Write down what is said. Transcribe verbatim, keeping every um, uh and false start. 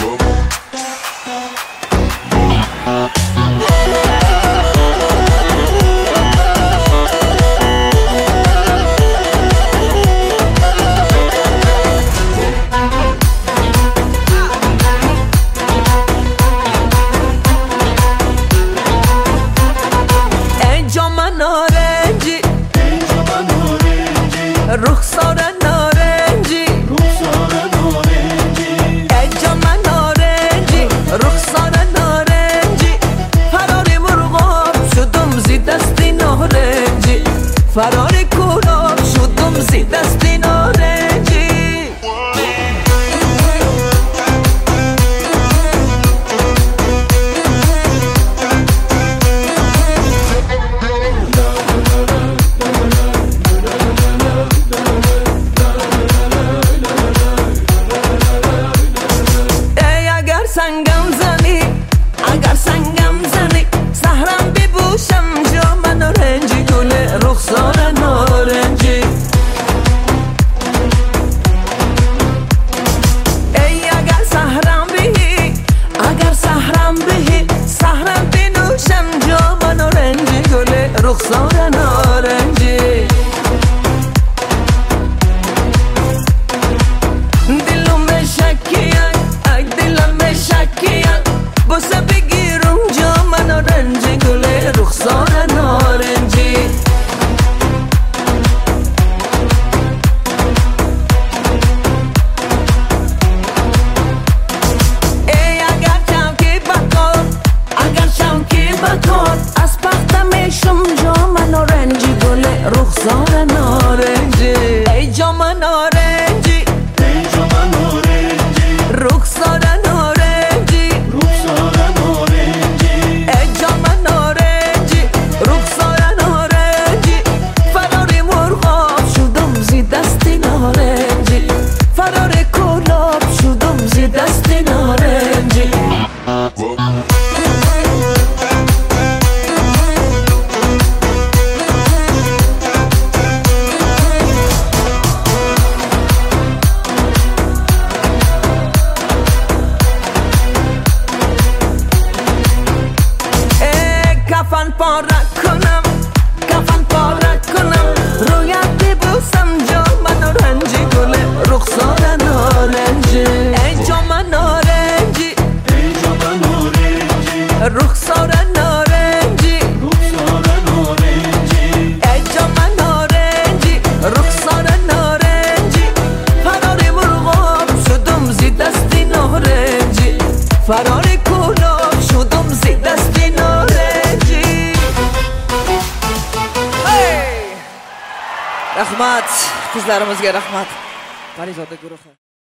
رخسار نارنجی رخسار نارنجی ای جان من نارنجی رخسار نارنجی فراری مرغاب شدم زی دستی نارنجی فراری کلاب شدم زی دستی نارنجی سنگم زنی اگر سنگم زنی سهرم ببوشم جا من نارنجی گل رخسار نارنجی ای اگر سهرم بهی اگر سهرم بهی سهرم بنوشم جا من نارنجی گل رخسار نارنجی دلم شکیه بوسه بگیرم جا من نارنجی گل رخسار نارنجی ای اگر چمکی بکار اگر چمکی بکار از پختمشم جا من نارنجی گل رخسار نارنجی ای جا من نارنجی ای جا من نارنجی رخسار کفن پاره کنم کفن پاره کنم رویت ببوسم جا من نارنجی گل رخسار نارنجی ای جا من نارنجی ای جا من نارنجی رخسار نارنجی رخسار نارنجی ای جا من نارنجی رخسار نارنجی فراری مرغاب شدم زی دستی نارنجی فراری کلاب شدم زی دستی نارنجی رحمت qizlarimizga rahmat. Parizodda guruhi